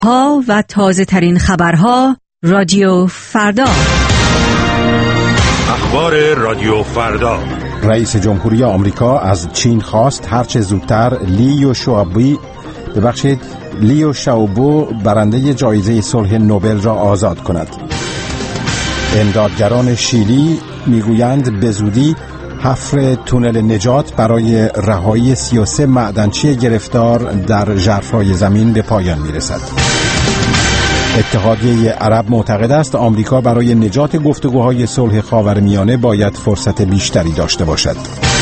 ها و تازه ترین خبرها رادیو فردا. اخبار رادیو فردا. رئیس جمهوری آمریکا از چین خواست هرچه زودتر لیو شائوبو برنده جایزه صلح نوبل را آزاد کند. امدادگران شیلی میگویند به زودی حفر تونل نجات برای رهایی 33 معدنچی گرفتار در ژرفای زمین به پایان میرسد. اتحادیه عرب معتقد است آمریکا برای نجات گفتگوهای صلح خاورمیانه باید فرصت بیشتری داشته باشد.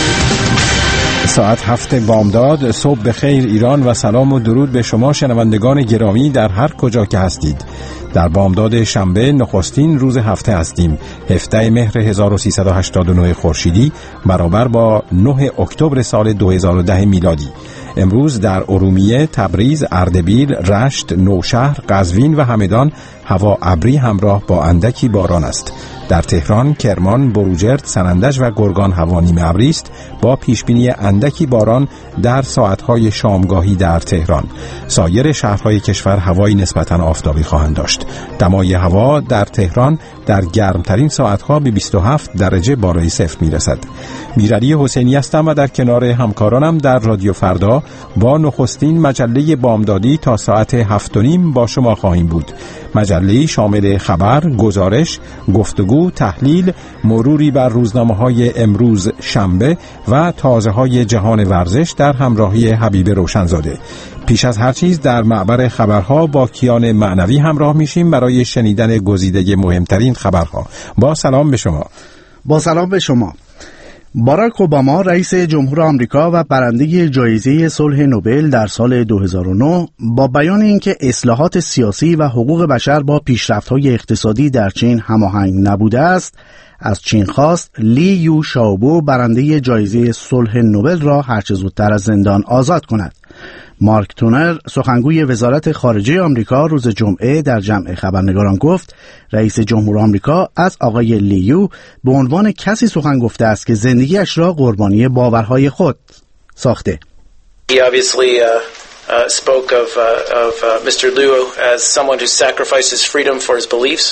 ساعت 7 بامداد. صبح بخیر ایران و سلام و درود به شما شنوندگان گرامی در هر کجا که هستید. در بامداد شنبه نخستین روز هفته هستیم. 17 مهر 1389 خورشیدی برابر با 9 اکتبر سال 2010 میلادی. امروز در ارومیه، تبریز، اردبیل، رشت، نوشهر، قزوین و همدان هوا ابری همراه با اندکی باران است. در تهران، کرمان، بروجرد، سنندج و گرگان هوا نیمه ابری است با پیشبینی اندکی باران در ساعت‌های شامگاهی در تهران. سایر شهرهای کشور هوای نسبتاً آفتابی خواهند داشت. دمای هوا در تهران در گرمترین ساعت‌ها به 27 درجه بالای صفر میرسد. میرعلی حسینی هستم و در کنار همکارانم در رادیو فردا با نخستین مجله بامدادی تا ساعت 7:30 با شما خواهیم بود. مجله شامل خبر، گزارش، گفتگو، تحلیل، مروری بر روزنامه‌های امروز شنبه و تازه‌های جهان ورزش در همراهی حبیب روشنزاده. پیش از هر چیز در معبر خبرها با کیان معنوی همراه میشیم برای شنیدن گزیده مهمترین خبرها. با سلام به شما. با سلام به شما. باراک اوباما رئیس جمهور آمریکا و برنده جایزه صلح نوبل در سال 2009 با بیان اینکه اصلاحات سیاسی و حقوق بشر با پیشرفت‌های اقتصادی در چین هماهنگ نبوده است، از چین خواست لیو شائوبو برنده جایزه صلح نوبل را هرچه زودتر از زندان آزاد کند. مارک تونر سخنگوی وزارت خارجه آمریکا روز جمعه در جمع خبرنگاران گفت رئیس جمهور آمریکا از آقای لیو به عنوان کسی سخن گفته است که زندگیش را قربانی باورهای خود ساخته. He obviously spoke of Mr. Liu as someone who sacrifices freedom for his beliefs.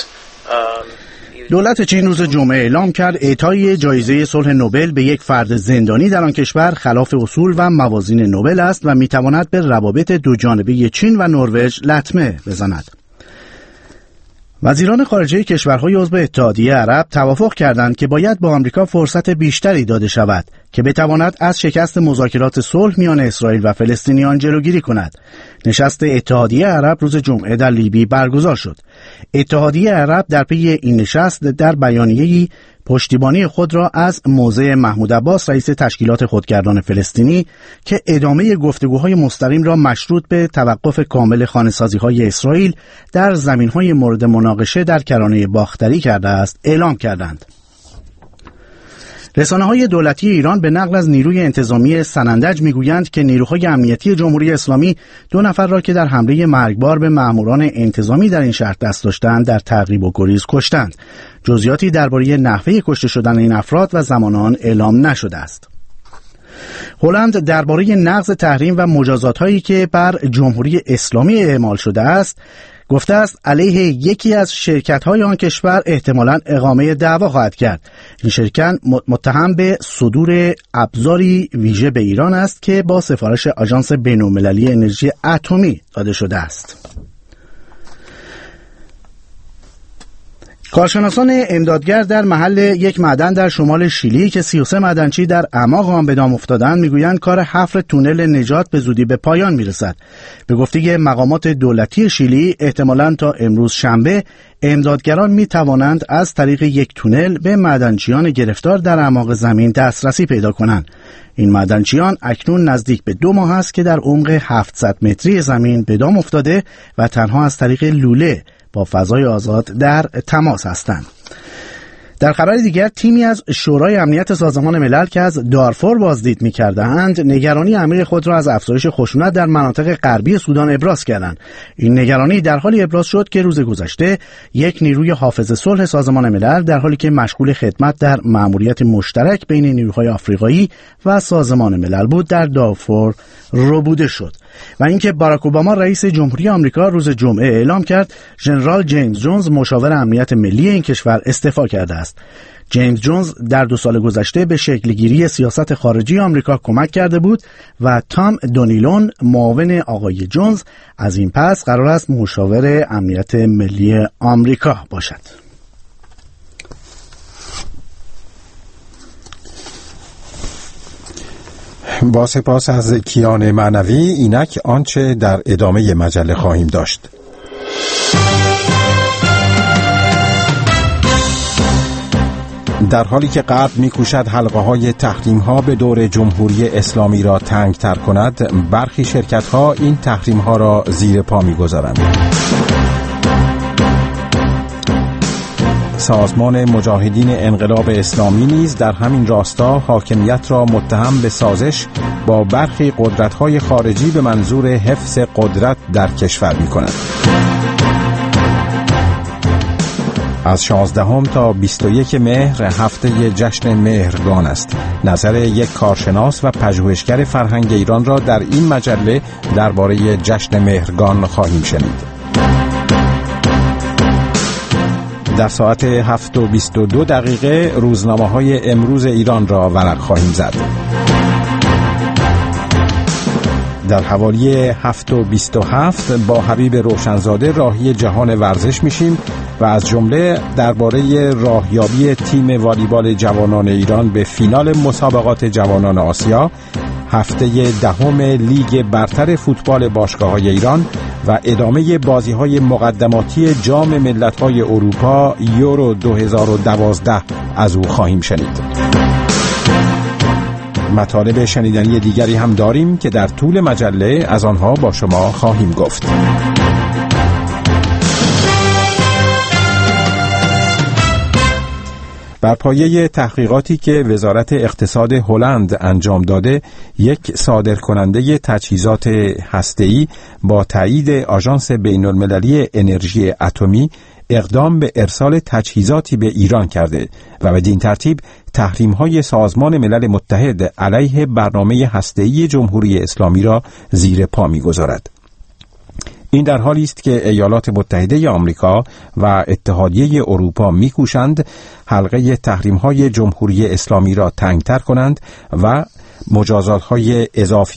دولت چین روز جمعه اعلام کرد اعطای جایزه صلح نوبل به یک فرد زندانی در آن کشور خلاف اصول و موازین نوبل است و میتواند به روابط دو جانبه چین و نروژ لطمه بزند. وزیران خارجه کشورهای عضو اتحادیه عرب توافق کردند که باید با آمریکا فرصت بیشتری داده شود که بتواند از شکست مذاکرات صلح میان اسرائیل و فلسطینیان جلوگیری کند. نشست اتحادیه عرب روز جمعه در لیبی برگزار شد. اتحادیه عرب در پی این نشست در بیانیه‌ای پشتیبانی خود را از موضع محمود عباس رئیس تشکیلات خودگردان فلسطینی که ادامه گفتگوهای مستقیم را مشروط به توقف کامل خانه‌سازی‌های اسرائیل در زمین‌های مورد مناقشه در کرانه باختری کرده است اعلام کردند. رسانه‌های دولتی ایران به نقل از نیروی انتظامی سنندج میگویند که نیروهای امنیتی جمهوری اسلامی 2 نفر را که در حمله مرگبار به ماموران انتظامی در این شهر دست داشتند در تعقیب و گریز کشتند. جزئیاتی درباره نحوه کشته شدن این افراد و زمان آن اعلام نشده است. هلند درباره نقض تحریم و مجازات‌هایی که بر جمهوری اسلامی اعمال شده است گفته است علیه یکی از شرکت‌های آن کشور احتمالاً اقامه دعوا خواهد کرد. این شرکت متهم به صدور ابزاری ویژه به ایران است که با سفارش آژانس بین‌المللی انرژی اتمی داده شده است. کارشناسان امدادگر در محل یک معدن در شمال شیلی که 33 معدنچی در اعماق آن به دام افتادند میگویند کار حفر تونل نجات به زودی به پایان میرسد. به گفته مقامات دولتی شیلی احتمالاً تا امروز شنبه امدادگران میتوانند از طریق یک تونل به معدنچیان گرفتار در اعماق زمین دسترسی پیدا کنند. این معدنچیان اکنون نزدیک به 2 ماه است که در عمق 700 متری زمین به دام افتاده و تنها از طریق لوله با فضای آزاد در تماس هستند. در خبر دیگر تیمی از شورای امنیت سازمان ملل که از دارفور بازدید می‌کردند نگرانی عمیق خود را از افزایش خشونت در مناطق غربی سودان ابراز کردند. این نگرانی در حالی ابراز شد که روز گذشته یک نیروی حافظ صلح سازمان ملل در حالی که مشغول خدمت در مأموریت مشترک بین نیروهای آفریقایی و سازمان ملل بود در دارفور ربوده شد. و اینکه باراک اوباما رئیس جمهوری آمریکا روز جمعه اعلام کرد ژنرال جیمز جونز مشاور امنیت ملی این کشور استعفا کرده است. جیمز جونز در 2 سال گذشته به شکلگیری سیاست خارجی آمریکا کمک کرده بود و تام دونیلون معاون آقای جونز از این پس قرار است مشاور امنیت ملی آمریکا باشد. با سپاس از کیان معنوی، اینک آنچه در ادامه مجله خواهیم داشت. در حالی که غرب می‌کوشد حلقه‌های تحریم‌ها به دور جمهوری اسلامی را تنگ‌تر کند، برخی شرکت‌ها این تحریم‌ها را زیر پا می‌گذارند. سازمان مجاهدین انقلاب اسلامی نیز در همین راستا حاکمیت را متهم به سازش با برخی قدرت‌های خارجی به منظور حفظ قدرت در کشور می‌کند. از 16 تا 21 مهر هفته جشن مهرگان است. نظر یک کارشناس و پژوهشگر فرهنگ ایران را در این مجله درباره جشن مهرگان خواهیم شنید. در ساعت 7:22 روزنامه‌های امروز ایران را ورق خواهیم زد. در حوالی 7:27 با حبیب روشنزاده راهی جهان ورزش میشیم و از جمله درباره راهیابی تیم والیبال جوانان ایران به فینال مسابقات جوانان آسیا، هفته 10 لیگ برتر فوتبال باشگاه‌های ایران و ادامه بازی‌های مقدماتی جام ملت‌های اروپا یورو 2012 از او خواهیم شنید. مطالب شنیدنی دیگری هم داریم که در طول مجله از آنها با شما خواهیم گفت. بر پایه تحقیقاتی که وزارت اقتصاد هلند انجام داده، یک صادرکننده تجهیزات هسته‌ای با تایید آژانس بین‌المللی انرژی اتمی اقدام به ارسال تجهیزاتی به ایران کرده و بدین ترتیب تحریم‌های سازمان ملل متحد علیه برنامه هسته‌ای جمهوری اسلامی را زیر پا می‌گذارد. این در حالی است که ایالات متحده آمریکا و اتحادیه اروپا می‌کوشند حلقه تحریم‌های جمهوری اسلامی را تنگ‌تر کنند و مجازات‌های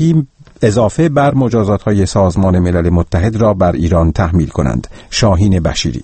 اضافه بر مجازات‌های سازمان ملل متحد را بر ایران تحمیل کنند. شاهین بشیری.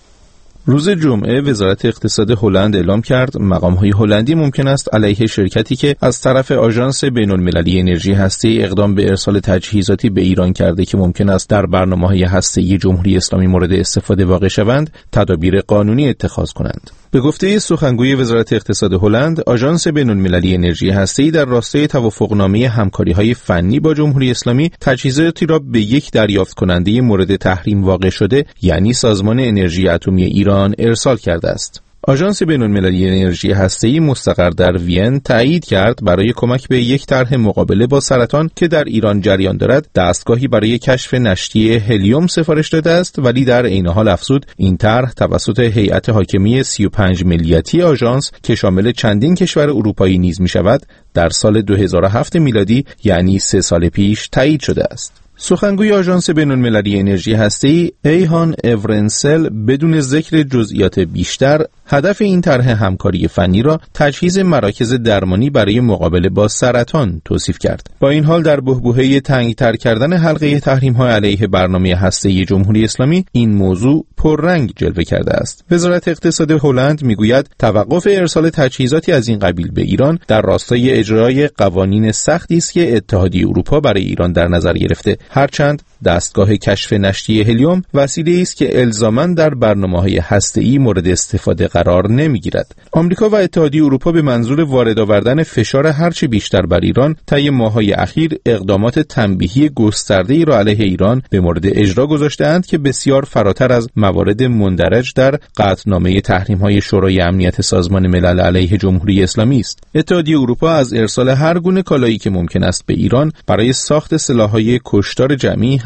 روز جمعه وزارت اقتصاد هلند اعلام کرد مقام‌های هلندی ممکن است علیه شرکتی که از طرف آژانس بین‌المللی انرژی هسته‌ای اقدام به ارسال تجهیزاتی به ایران کرده که ممکن است در برنامه‌های هسته‌ای جمهوری اسلامی مورد استفاده واقع شوند، تدابیر قانونی اتخاذ کنند. به گفته سخنگوی وزارت اقتصاد هلند، آژانس بین‌المللی انرژی هسته‌ای در راستای توافقنامه همکاری‌های فنی با جمهوری اسلامی تجهیزاتی را به یک دریافت کننده مورد تحریم واقع شده، یعنی سازمان انرژی اتمی ایران، ارسال کرده است. آژانس بین‌المللی انرژی هسته‌ای مستقر در وین تایید کرد برای کمک به یک طرح مقابله با سرطان که در ایران جریان دارد، دستگاهی برای کشف نشتی هلیوم سفارش داده است، ولی در عین حال افزود این طرح توسط هیئت حاکمی 35 ملیتی آژانس که شامل چندین کشور اروپایی نیز می‌شود، در سال 2007 میلادی یعنی 3 سال پیش تایید شده است. سخنگوی آژانس بین‌المللی انرژی هسته‌ای ایهان اورنسل بدون ذکر جزئیات بیشتر هدف این طرح همکاری فنی را تجهیز مراکز درمانی برای مقابله با سرطان توصیف کرد. با این حال در بحبوحه تنگ‌تر کردن حلقه تحریم‌های علیه برنامه هسته‌ای جمهوری اسلامی این موضوع پررنگ جلوه کرده است. وزارت اقتصاد هلند میگوید توقف ارسال تجهیزاتی از این قبیل به ایران در راستای اجرای قوانین سختی است که اتحادیه اروپا برای ایران در نظر گرفته، هرچند دستگاه کشف نشتی هلیوم وسیله‌ای است که الزاماً در برنامه‌های هسته‌ای مورد استفاده قرار نمی‌گیرد. آمریکا و اتحادیه اروپا به منظور وارد آوردن فشار هرچه بیشتر بر ایران طی ماه‌های اخیر اقدامات تنبیهی گسترده‌ای را علیه ایران به مورد اجرا گذاشته‌اند که بسیار فراتر از موارد مندرج در قطعنامه تحریم‌های شورای امنیت سازمان ملل علیه جمهوری اسلامی است. اتحادیه اروپا از ارسال هر گونه کالایی که ممکن است به ایران برای ساخت سلاح‌های کشتار جمعی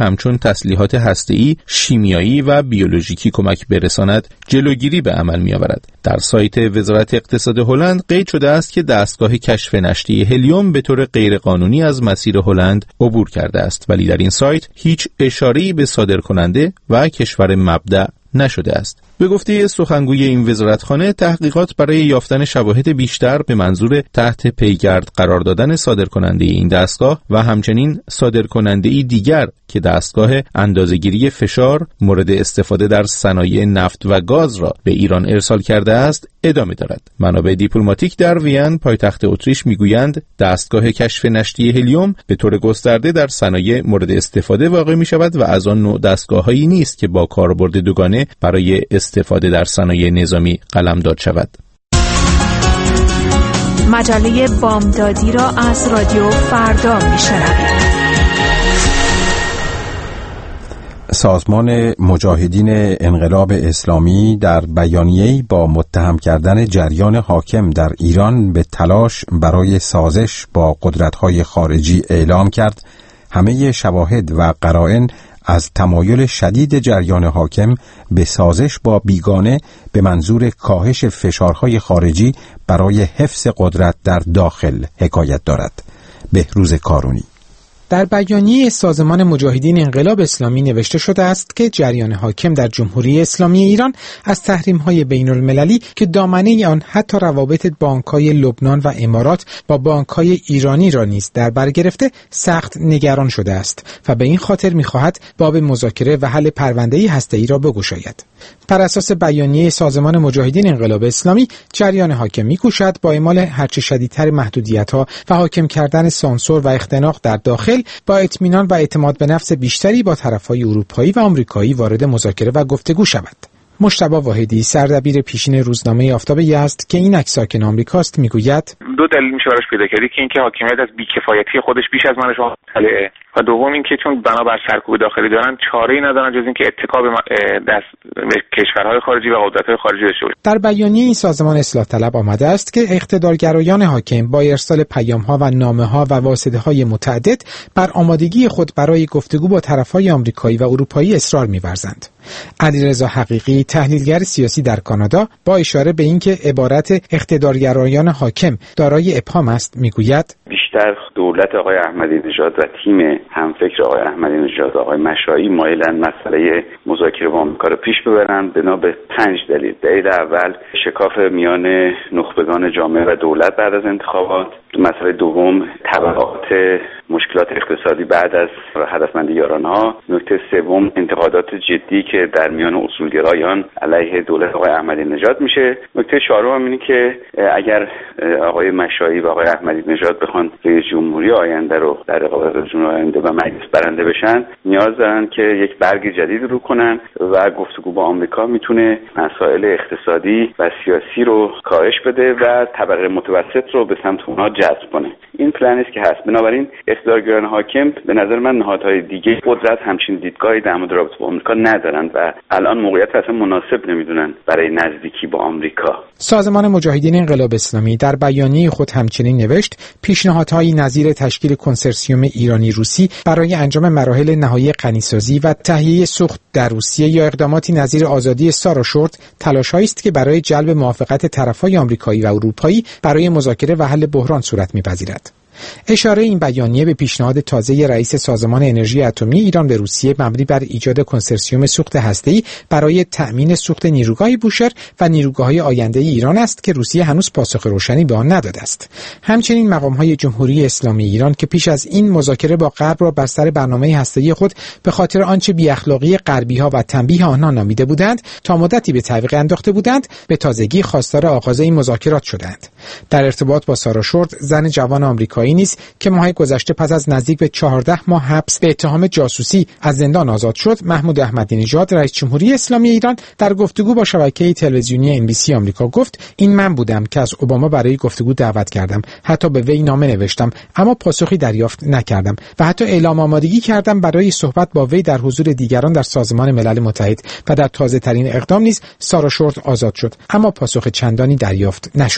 همچون تسلیحات هسته‌ای، شیمیایی و بیولوژیکی کمک برساند، جلوگیری به عمل می‌آورد. در سایت وزارت اقتصاد هلند قید شده است که دستگاه کشف نشتی هلیوم به طور غیرقانونی از مسیر هلند عبور کرده است، ولی در این سایت هیچ اشاره‌ای به صادرکننده و کشور مبدأ نشده است. به گفته سخنگوی این وزارتخانه، تحقیقات برای یافتن شواهد بیشتر به منظور تحت پیگرد قرار دادن صادرکننده این دستگاه و همچنین صادرکننده‌ای دیگر که دستگاه اندازه‌گیری فشار مورد استفاده در صنایع نفت و گاز را به ایران ارسال کرده است ادامه دارد. منابع دیپلماتیک در وین پایتخت اتریش میگویند دستگاه کشف نشتی هلیوم به طور گسترده در صنایع مورد استفاده واقع می شود و از آن نوع دستگاه‌هایی نیست که با کاربرد دوگانه برای استفاده در صنایع نظامی قلمداد شود. مجله بامدادی را از رادیو فردا میشنوید. سازمان مجاهدین انقلاب اسلامی در بیانیه‌ای با متهم کردن جریان حاکم در ایران به تلاش برای سازش با قدرت‌های خارجی اعلام کرد همه شواهد و قرائن از تمایل شدید جریان حاکم به سازش با بیگانه به منظور کاهش فشارهای خارجی برای حفظ قدرت در داخل حکایت دارد. بهروز کارونی. در بیانیه سازمان مجاهدین انقلاب اسلامی نوشته شده است که جریان حاکم در جمهوری اسلامی ایران از تحریم‌های بین‌المللی که دامنه آن حتی روابط بانک‌های لبنان و امارات با بانک‌های ایرانی را نیز در بر گرفته سخت نگران شده است و به این خاطر می‌خواهد باب مذاکره و حل پرونده هسته‌ای را بگشاید. بر اساس بیانیه سازمان مجاهدین انقلاب اسلامی، جریان حاکم می‌کوشد با اعمال هرچه شدیدتر محدودیت‌ها و حاکم کردن سانسور و اختناق در داخل با اطمینان و اعتماد به نفس بیشتری با طرف‌های اروپایی و آمریکایی وارد مذاکره و گفتگو شود. مجتبی واحدی، سردبیر پیشین روزنامه آفتاب یزد که اینک ساکن آمریکاست، میگوید دو دلیل میشه براش پیدا کردی که اینکه حاکمیت از بی‌کفایتی خودش بیش از من شما مطلعه و دوم اینکه چون بنابر سرکوب داخلی دارن چاره‌ای ندارن جز اینکه اتکا به دست کشورهای خارجی و قدرت‌های خارجی داشته باشند. در بیانیه این سازمان اصلاح طلب آمده است که اقتدارگرایان حاکم با ارسال پیام‌ها و نامه‌ها و واسطه‌های متعدد بر آمادگی خود برای گفتگو با طرف‌های آمریکایی و اروپایی اصرار می‌ورزند. علیرضا حقیقی، تحلیلگر سیاسی در کانادا، با اشاره به اینکه عبارت اقتدارگرایان حاکم دارای ابهام است میگوید بیشتر دولت آقای احمدی نژاد و تیم همفکر آقای احمدی نژاد آقای مشایی مایلن مسئله مذاکره با آمریکا رو پیش ببرن بنا به 5 دلیل. دلیل اول شکاف میان نخبگان جامعه و دولت بعد از انتخابات. مسئله دوم تبعات مشکلات اقتصادی بعد از هدفمندی یارانها. نکته سوم انتقادات جدی که در میان اصولگرایان علیه دولت آقای احمدی نژاد میشه. نکته چهارم اینه که اگر آقای مشایی و آقای احمدی نژاد بخوان رئیس جمهوری آینده رو در رقابت با جمهوری آینده و مجلس برنده بشن، نیاز دارن که یک برگ جدید رو کنن و گفتگو با آمریکا میتونه مسائل اقتصادی و سیاسی رو کاهش بده و طبقه متوسط رو به سمت اونها جذب کنه. این پلنی است که هست. بنابراین اقتدارگرایان حاکم به نظر من نهادهای دیگه قدرت همچین دیدگاهی در مورد رابطه با آمریکا ندارند و الان موقعیت اصلا مناسب نمیدونن برای نزدیکی با آمریکا. سازمان مجاهدین انقلاب اسلامی در بیانیه خود همچنین نوشت پیشنهادهای نظیر تشکیل کنسرسیوم ایرانی روسی برای انجام مراحل نهایی غنیسازی و تهیه سوخت در روسیه یا اقداماتی نظیر آزادی ساراشورت تلاش‌هایی است که برای جلب موافقت طرف‌های آمریکایی و اروپایی برای مذاکره و حل بحران صورت می‌پذیرد. اشاره این بیانیه به پیشنهاد تازه رئیس سازمان انرژی اتمی ایران به روسیه مبنی بر ایجاد کنسرسیوم سوخت هسته‌ای برای تأمین سوخت نیروگاه بوشهر و نیروگاه‌های آینده ایران است که روسیه هنوز پاسخ روشنی به آن نداده است. همچنین مقام‌های جمهوری اسلامی ایران که پیش از این مذاکره با غرب را بر سر برنامه هسته‌ای خود به خاطر آنچه بی‌اخلاقی غربی‌ها و تنبیه آنها نامیده بودند تا مدتی به تعویق انداخته بودند، به تازگی خواستار آغاز این مذاکرات شدند. در ارتباط با سارا شورت، زن جوان آمریکایی نیز که ماه گذشته پس از نزدیک به 14 ماه حبس به اتهام جاسوسی از زندان آزاد شد، محمود احمدی نژاد رئیس جمهوری اسلامی ایران در گفتگو با شبکه تلویزیونی NBC آمریکا گفت این من بودم که از اوباما برای گفتگو دعوت کردم، حتی به وی نامه نوشتم اما پاسخی دریافت نکردم و حتی اعلام آمادگی کردم برای صحبت با وی در حضور دیگران در سازمان ملل متحد و در تازه ترین اقدام نیز سارا شورت آزاد شد اما پاسخ چندانی دریافت نشد.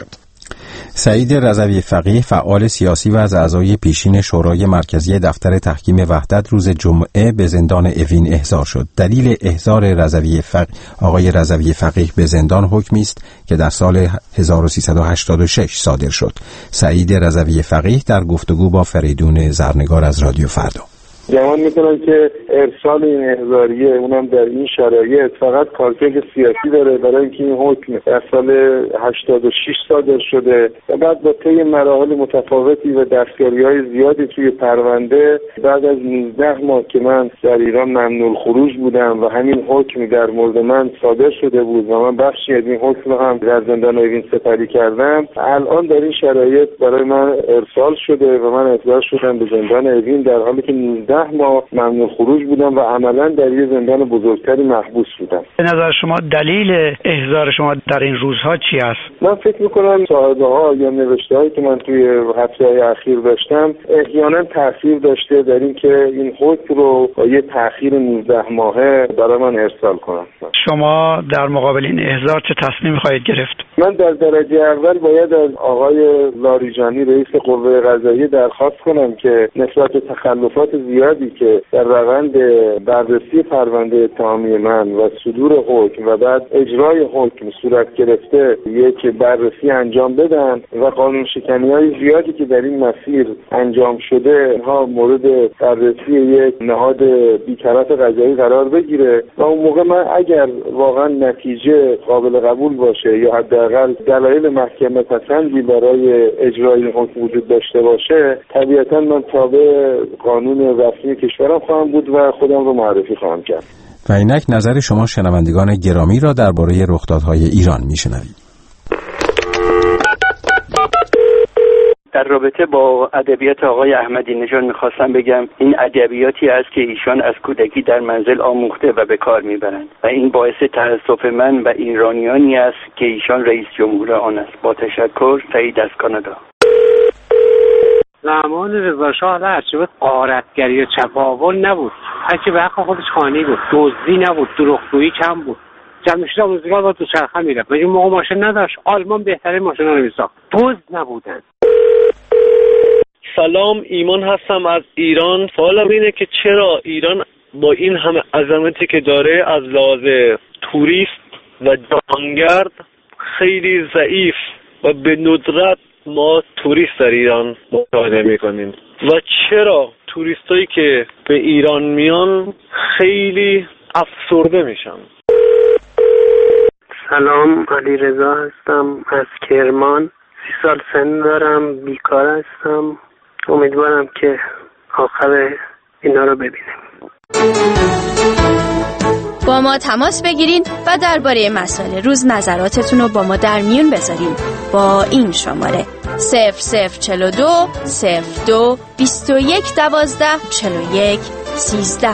سعید رضوی فقیه فعال سیاسی و از اعضای پیشین شورای مرکزی دفتر تحکیم وحدت روز جمعه به زندان اوین احضار شد. دلیل احضار آقای رضوی فقیه به زندان حکمی است که در سال 1386 صادر شد. سعید رضوی فقیه در گفتگو با فریدون زرنگار از رادیو فردا گمان میکنم که ارسال این احضاریه اونم در این شرایط فقط کارکرد سیاسی داره، برای اینکه این حکم در سال 86 صادر شده و بعد با طی مراحل متفاوتی و دستکاری‌های زیادی توی پرونده بعد از 19 ماه که من در ایران ممنوع الخروج بودم و همین حکم در مورد من صادر شده بود و من بخشی از این حکم رو هم در زندان اوین سپری کردم، الان در این شرایط برای من ارسال شده و من احضار شدم به زندان اوین در حالی که 19 ماه ممنوع خروج بودم و عملا در یه زندان بزرگتری محبوس بودم. به نظر شما دلیل احضار شما در این روزها چی است؟ من فکر میکنم صاحبه ها یا نوشته هایی که من توی هفته‌های اخیر داشتم احیانا تاثیر داشته در این که این حکم رو با یه تأخیر 19 ماهه برای من ارسال کنم. شما در مقابل این احضار چه تصمیمی خواهید گرفت؟ من در درجه اول باید از آقای لاریجانی رئیس قوه قضاییه درخواست کنم که نسبت به تخلفات زیادی که در روند بررسی پرونده اتهامی من و صدور حکم و بعد اجرای حکم صورت گرفته یک بررسی انجام بدن و قانون شکنی‌های زیادی که در این مسیر انجام شده اینها مورد بررسی یک نهاد بی‌طرف قضایی قرار بگیره و اون موقع من اگر واقعا نتیجه قابل قبول باشه یا حداقل دلایل محکمه پسندی برای اجرای حکم وجود داشته باشه، طبیعتا من تابع قانون رسمی کشورم خواهم بود و خودم رو معرفی خواهم کرد. و اینک نظر شما شنوندگان گرامی را درباره رخدادهای ایران میشنوید. در رابطه با ادبیات آقای احمدی نژاد میخواستم بگم این ادبیاتی است که ایشان از کودکی در منزل آموخته و به کار میبرند و این باعث تأسف من و ایرانیانی است که ایشان رئیس جمهور آن است. با تشکر، سعید از کانادا. زمان رضا شاه هرچی بود غارتگری و چپاول نبود، هرچی به حق خودش خانی بود، دزدی نبود، دروغگویی کم بود، جمعشید آموزگار با دوچرخه میرفت و این موقع ماشین نداشت، آلمان بهترین ماشین رو میساخت، دزد نبودن. سلام، ایمان هستم از ایران. سوالم اینه که چرا ایران با این همه عظمتی که داره از لحاظ توریست و جهانگرد خیلی ضعیف و به ندرت ما توریست در ایران مشاهده میکنیم و چرا توریستایی که به ایران میان خیلی افسرده میشن؟ سلام، علی رضا هستم از کرمان. 30 سال سن دارم، بیکار هستم. امیدوارم که آخر اینا رو ببینیم. با ما تماس بگیرین و درباره مسائل روز نظراتتون رو با ما در میون بذارین با این شماره 0042 02 21 12 41 13.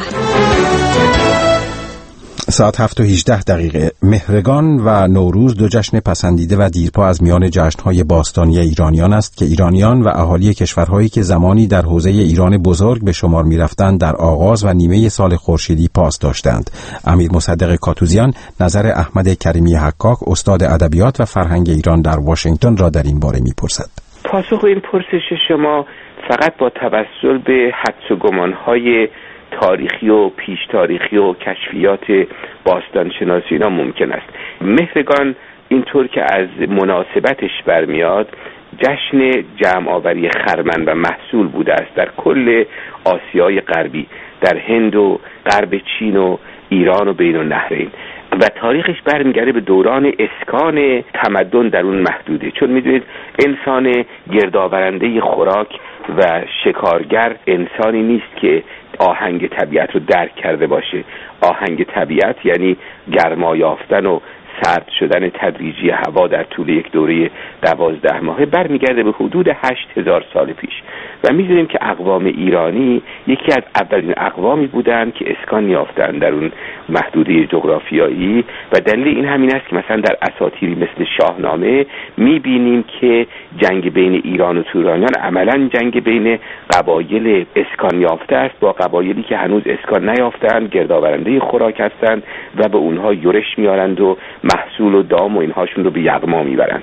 ساعت 7:18 مهرگان و نوروز دو جشن پسندیده و دیرپا از میان جشن‌های باستانی ایرانیان است که ایرانیان و اهالی کشورهایی که زمانی در حوزه ایران بزرگ به شمار می‌رفتند در آغاز و نیمه سال خورشیدی پاس داشتند. امیر مصدق کاتوزیان نظر احمد کریمی حقاق استاد ادبیات و فرهنگ ایران در واشنگتن را در این باره می‌پرسد. پاسخ این پرسش شما فقط با توسل به حدس و گمان‌های تاریخی و پیش تاریخی و کشفیات باستانشناسی اینا ممکن است. مهرگان اینطور که از مناسبتش برمیاد جشن جمع آوری خرمن و محصول بوده است در کل آسیای غربی، در هند و غرب چین و ایران و بین النهرین، و تاریخش برمیگرده به دوران اسکان تمدن در اون محدوده. چون میدونید انسان گردآورنده خوراک و شکارگر انسانی نیست که آهنگ طبیعت رو درک کرده باشه. آهنگ طبیعت یعنی گرما یافتن و سرد شدن تدریجی هوا در طول یک دوره 12 ماهه برمیگرده به حدود 8000 سال پیش و می‌دونیم که اقوام ایرانی یکی از اولین اقوامی بودند که اسکان یافتند در اون محدوده جغرافیایی و دلیل این همین است که مثلا در اساطیری مثل شاهنامه می‌بینیم که جنگ بین ایران و تورانیان عملاً جنگ بین قبایل اسکان یافته است با قبایلی که هنوز اسکان نیافتند، گردآورنده خوراک هستند و به اونها یورش میارند و محصول و دام و اینهاشون رو به یغما میبرند.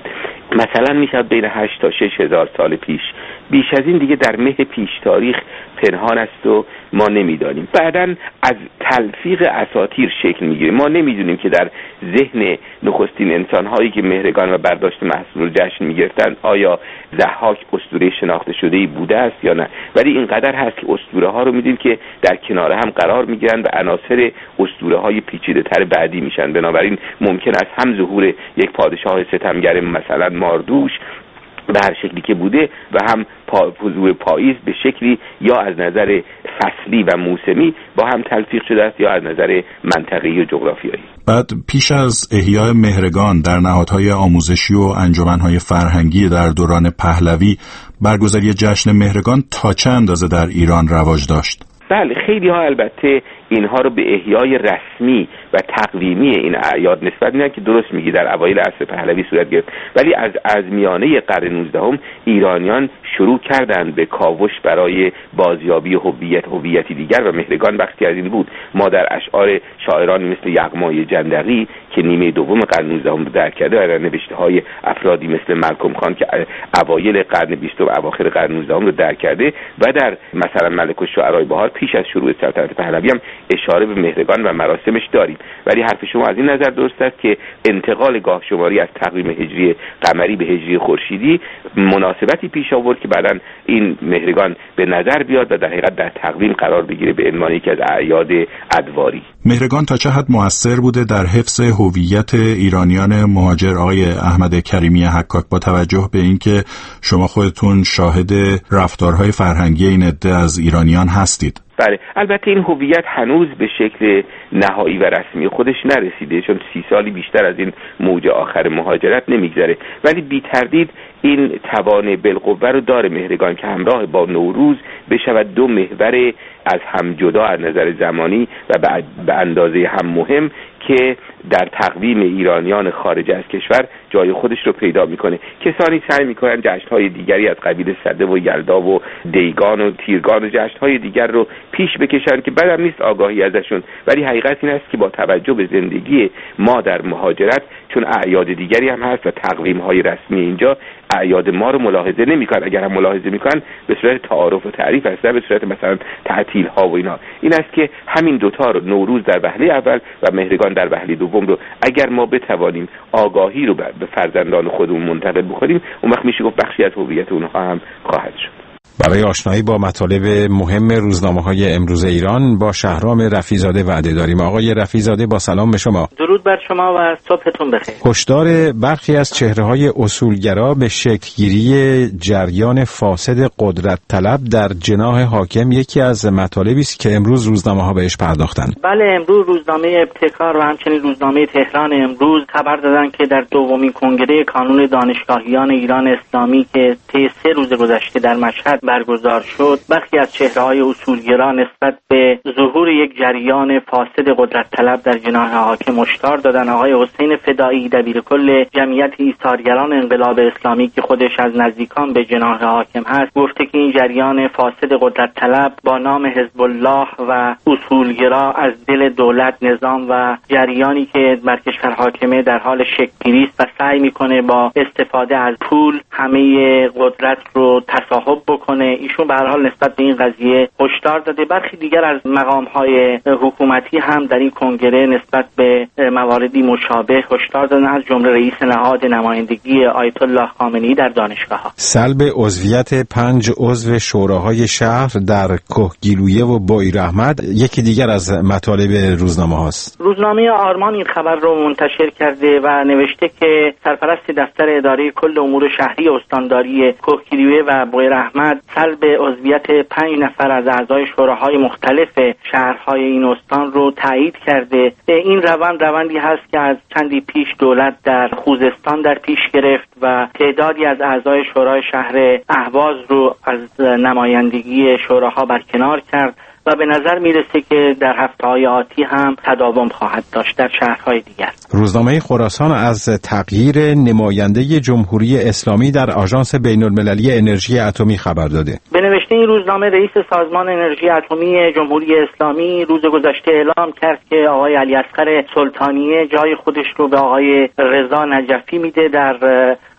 مثلا میشه بین 8 تا 6 هزار سال پیش. بیش از این دیگه در مه پیش تاریخ پنهان است و ما نمیدانیم. بعداً از تلفیق اساطیر شکل میگیره. ما نمیدونیم که در ذهن نخستین انسان‌هایی که مهرگان و برداشت محصول رو جشن میگرفتن آیا ضحاک اسطوره شناخته شده‌ای بوده است یا نه، ولی اینقدر هست که اسطوره‌ها رو میدیم که در کنار هم قرار میگیرن و عناصر اسطوره‌های پیچیده‌تر بعدی میشن. بنابراین ممکن است هم ظهور یک پادشاه ستمگر مثلا ماردوش به هر شکلی که بوده و هم حضور پاییز به شکلی یا از نظر فصلی و موسمی با هم تلفیق شده است یا از نظر منطقه‌ای و جغرافیایی. بعد پیش از احیای مهرگان در نهادهای آموزشی و انجمنهای فرهنگی در دوران پهلوی برگزاری جشن مهرگان تا چه اندازه در ایران رواج داشت؟ بله، خیلی ها البته اینها رو به احیای رسمی و تقویمی این اعیاد نسبت میدن که درست میگی در اوایل عصر پهلوی صورت گرفت، ولی از میانه قرن 19 ایرانیان شروع کردند به کاوش برای بازیابی هویتی دیگر و مهرگان بخشی از این بود. ما در اشعار شاعرانی مثل یغمای جندقی که نیمه دوم قرن 19 رو درک کرده و در نوشته‌های افرادی مثل ملکم خان که اوایل قرن 20 و اواخر قرن 19 رو درک کرده و در مثلا ملک الشعراء بهار پیش از شروع سلطنت پهلوی هم اشاره به مهرگان و مراسمش داریم. ولی حرف شما از این نظر درست است که انتقال گاه شماری از تقویم هجری قمری به هجری خورشیدی مناسبتی پیش آورد که بعداً این مهرگان به نظر بیاد و در حقیقت در تقویم قرار بگیره به عنوان یکی از اعیاد ادواری. مهرگان تا چه حد مؤثر بوده در حفظ هویت ایرانیان مهاجر؟ آقای احمد کریمی حکاک، با توجه به اینکه شما خودتون شاهد رفتارهای فرهنگی این عده از ایرانیان هستید. بله، البته این هویت هنوز به شکل نهایی و رسمی خودش نرسیده، چون 30 سالی بیشتر از این موج آخر مهاجرت نمیگذره، ولی بی تردید این توان بالقوه رو داره مهرگان که همراه با نوروز بشود دو محور از هم جدا از نظر زمانی و به اندازه هم مهم که در تقویم ایرانیان خارج از کشور جای خودش رو پیدا میکنه. کسانی سعی میکنن جشن‌های دیگری از قبیل سده و یلدا و دیگان و تیرگان و جشن‌های دیگر رو پیش بکشن که بعدم نیست آگاهی ازشون، ولی حقیقت این است که با توجه به زندگی ما در مهاجرت، چون اعیاد دیگری هم هست و تقویم‌های رسمی اینجا اعیاد ما رو ملاحظه نمی‌کنن، اگر هم ملاحظه می‌کنن به صورت تعارف و تعریف هست، به صورت مثلا تعطیل‌ها و اینا. این است که همین دوتا رو، نوروز در وهله اول و مهرگان در وهله دوم رو اگر ما بتوانیم آگاهی رو به فرزندان خودمون منتقل بکنیم، اون وقت میشه گفت بخشی از هویت اونها هم خواهد شد. برای آشنایی با مطالب مهم روزنامه‌های امروز ایران با شهرام رفیع‌زاده وعده داریم. آقای رفیع‌زاده با سلام به شما. درود بر شما و صبحتون بخیر. هشدار برخی از چهره‌های اصولگرا به شکل‌گیری جریان فاسد قدرت طلب در جناح حاکم یکی از مطالبی است که امروز روزنامه‌ها بهش پرداختند. بله، امروز روزنامه ابتکار و همچنین روزنامه تهران امروز خبر دادن که در دومین کنگره کانون دانشگاهیان ایران اسلامی که طی 3 روز گذشته در مشهد برگزار شد، برخی از چهره‌های اصولگرا نسبت به ظهور یک جریان فاسد قدرت طلب در جناح حاکم هشدار دادن. آقای حسین فدایی دبیرکل جمعیت ایثارگران انقلاب اسلامی که خودش از نزدیکان به جناح حاکم هست، گفته که این جریان فاسد قدرت طلب با نام حزب الله و اصولگرا از دل دولت، نظام و جریانی که بر کشور حاکمه در حال شکل‌گیری است و سعی می‌کنه با استفاده از پول همه قدرت رو تصاحب بکنه. ایشون به هر حال نسبت به این قضیه هشدار داده. برخی دیگر از مقام‌های حکومتی هم در این کنگره نسبت به مواردی مشابه هشدار دادن، از جمله رئیس نهاد نمایندگی آیت الله خامنه‌ای در دانشگاه‌ها. سلب عضویت 5 عضو شوراهای شهر در کهگیلویه و بویراحمد یکی دیگر از مطالب روزنامه‌هاست. روزنامه آرمان این خبر رو منتشر کرده و نوشته که سرپرست دفتر اداره کل امور شهری استانداری کهگیلویه و بویراحمد سلب عضویت 5 نفر از اعضای شوراهای مختلف شهرهای این استان رو تایید کرده. این روندی هست که از چندی پیش دولت در خوزستان در پیش گرفت و تعدادی از اعضای شورای شهر اهواز رو از نمایندگی شوراها برکنار کرد و به نظر میرسه که در هفته‌های آتی هم تداوم خواهد داشت در شهرهای دیگر. روزنامه خراسان از تغییر نماینده جمهوری اسلامی در آژانس بین‌المللی انرژی اتمی خبر داده. به نوشته این روزنامه، رئیس سازمان انرژی اتمی جمهوری اسلامی روز گذشته اعلام کرد که آقای علیاصغر سلطانیه جای خودش رو به آقای رضا نجفی میده در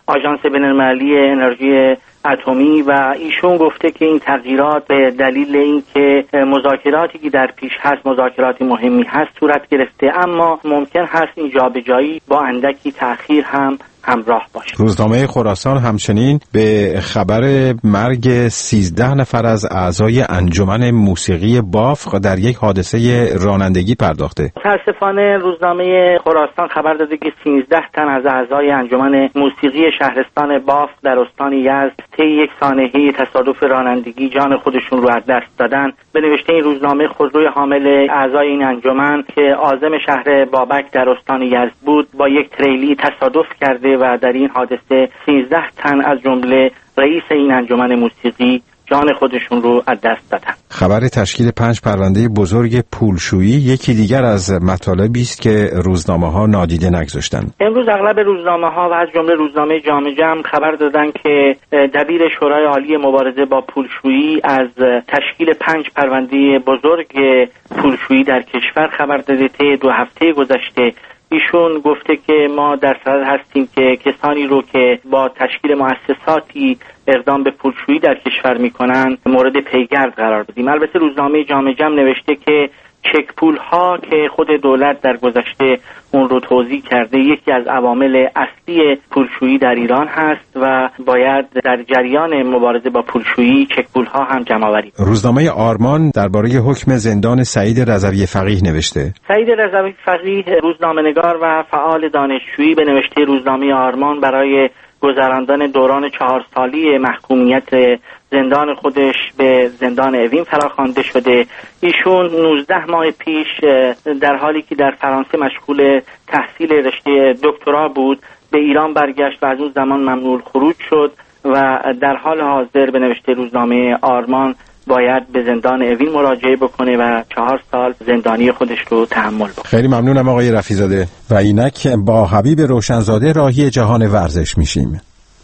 آژانس بین‌المللی انرژی اتمی و ایشون گفته که این تغییرات به دلیل اینکه مذاکراتی که در پیش هست مذاکرات مهمی هست صورت گرفته، اما ممکن هست این جابجایی با اندکی تأخیر هم همراه باشه. روزنامه خراسان همچنین به خبر مرگ 13 نفر از اعضای انجمن موسیقی بافق در یک حادثه رانندگی پرداخته. متاسفانه روزنامه خراسان خبر داده که 13 تن از اعضای انجمن موسیقی شهرستان بافق در استان یزد طی یک سانحه تصادف رانندگی جان خودشون رو از دست دادن. به نوشته این روزنامه خودروی حامل اعضای این انجمن که عازم شهر بابک در استان یزد بود با یک تریلی تصادف کرده و در این حادثه 13 تن از جمله رئیس این انجمن موسیقی جان خودشون رو از دست دادن. خبر تشکیل 5 پرونده بزرگ پولشویی یکی دیگر از مطالبی است که روزنامه‌ها نادیده نگذاشتند. امروز اغلب روزنامه‌ها و از جمله روزنامه جامعه جمع خبر دادن که دبیر شورای عالی مبارزه با پولشویی از تشکیل 5 پرونده بزرگ پولشویی در کشور خبر داده. طی 2 هفته گذشته ایشون گفته که ما در صدد هستیم که کسانی رو که با تشکیل مؤسساتی اقدام به پولشویی در کشور میکنن مورد پیگرد قرار بدیم. البته روزنامه جامعه جمع نوشته که چک پول ها که خود دولت در گذشته اون رو توضیح کرده یکی از عوامل اصلی پولشویی در ایران هست و باید در جریان مبارزه با پولشویی چک پول ها هم جمع آوری. روزنامه آرمان درباره حکم زندان سعید رضوی فقیه نوشته. سعید رضوی فقیه روزنامه‌نگار و فعال دانشجویی به نوشته روزنامه آرمان برای گذراندن دوران 4 سالی محکومیت زندان خودش به زندان اوین فراخوانده شده. ایشون 19 ماه پیش در حالی که در فرانسه مشغول تحصیل رشته دکترا بود به ایران برگشت و از اون زمان ممنوع خروج شد و در حال حاضر به نوشته روزنامه آرمان باید به زندان اوین مراجعه بکنه و 4 سال زندانی خودش رو تحمل بکنه. خیلی ممنونم آقای رفیع‌زاده. و اینک با حبیب روشنزاده راهی جهان ورزش میشیم.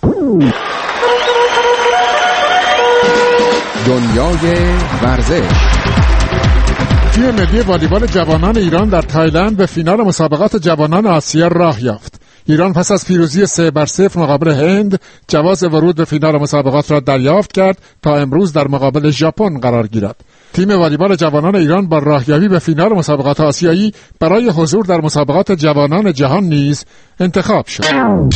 دنیای ورزش. تیم ملی والیبال جوانان ایران در تایلند به فینال مسابقات جوانان آسیا راه یافت. ایران پس از پیروزی 3-0 مقابل هند جواز ورود به فینال مسابقات را دریافت کرد تا امروز در مقابل ژاپن قرار گیرد. تیم والیبال جوانان ایران با راهیابی به فینال مسابقات آسیایی برای حضور در مسابقات جوانان جهان نیز انتخاب شد.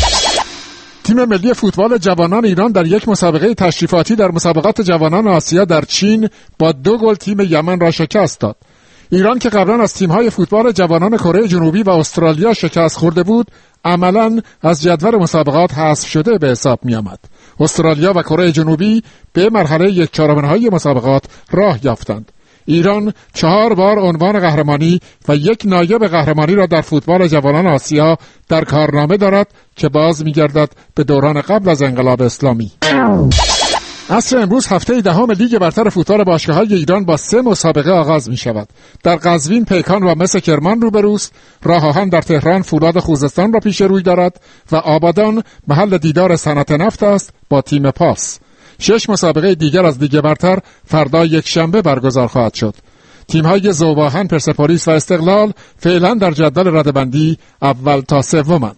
تیم ملی فوتبال جوانان ایران در یک مسابقه تشریفاتی در مسابقات جوانان آسیا در چین با 2 گل تیم یمن را شکست داد. ایران که قبلا از تیم‌های فوتبال جوانان کره جنوبی و استرالیا شکست خورده بود، عملاً از جدول مسابقات حذف شده به حساب می‌آمد. استرالیا و کره جنوبی به مرحله 1/4 مسابقات راه یافتند. ایران 4 بار عنوان قهرمانی و 1 نایب قهرمانی را در فوتبال جوانان آسیا در کارنامه دارد که باز می‌گردد به دوران قبل از انقلاب اسلامی. عصر امروز هفته 10 لیگ برتر فوتبال باشگاه‌های ایران با 3 مسابقه آغاز می‌شود. در قزوین پیکان و مس کرمان روبروست، راه آهن در تهران فولاد خوزستان را پیش روی دارد و آبادان محل دیدار صنعت نفت است با تیم پاس. 6 مسابقه دیگر از لیگ برتر فردا یکشنبه برگزار خواهد شد. تیم‌های ذوب‌آهن، پرسپولیس و استقلال فعلا در جدول رده‌بندی اول تا سومند.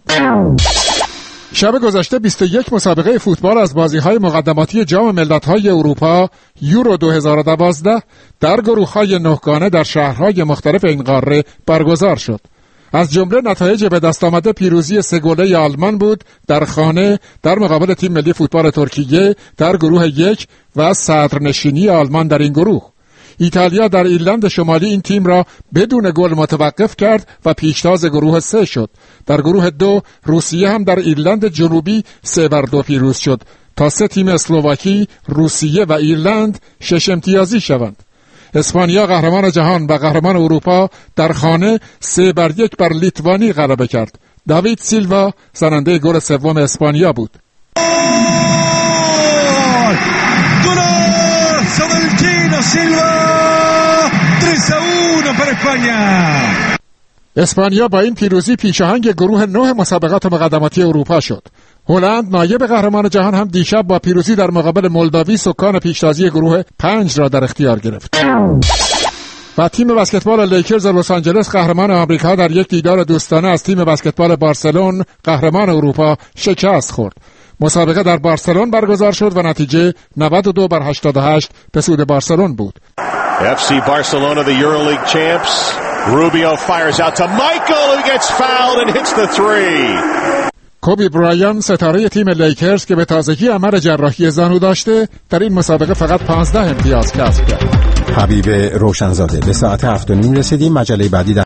شب گذشته 21 مسابقه فوتبال از بازی‌های مقدماتی جام ملت‌های اروپا یورو 2012 در گروه‌های 9 گانه در شهرهای مختلف این قاره برگزار شد. از جمله نتایج به دست آمده پیروزی 3 گله آلمان بود در خانه در مقابل تیم ملی فوتبال ترکیه در گروه 1 و صدرنشینی آلمان در این گروه. ایتالیا در ایرلند شمالی این تیم را بدون گل متوقف کرد و پیشتاز گروه 3 شد. در گروه 2 روسیه هم در ایرلند جنوبی 3-2 پیروز شد تا 3 تیم اسلواکی، روسیه و ایرلند 6 امتیازی شوند. اسپانیا قهرمان جهان و قهرمان اروپا در خانه 3-1 بر لیتوانی غلبه کرد. داوید سیلوا زننده گل سوم اسپانیا بود. اسپانیا با این پیروزی پیشاهنگ گروه 9 مسابقات مقدماتی اروپا شد. هلند نایب قهرمان جهان هم دیشب با پیروزی در مقابل مولداوی سکان پیشتازی گروه 5 را در اختیار گرفت. و تیم بسکتبال لیکرز لس آنجلس قهرمان آمریکا در یک دیدار دوستانه از تیم بسکتبال بارسلون قهرمان اروپا شکست خورد. مسابقه در بارسلون برگزار شد و نتیجه 92-88 به سود بارسلون بود. FC Barcelona, the EuroLeague champs. Rubio fires out to Michael, who gets fouled and hits the three. کوبی برایان ستاره تیم لیکرز که به تازگی عمل جراحی زانو داشته در این مسابقه فقط 15 امتیاز کسب کرد. حبیب روشنزاده. به ساعت 7:30 رسیدیم. مجله بعدی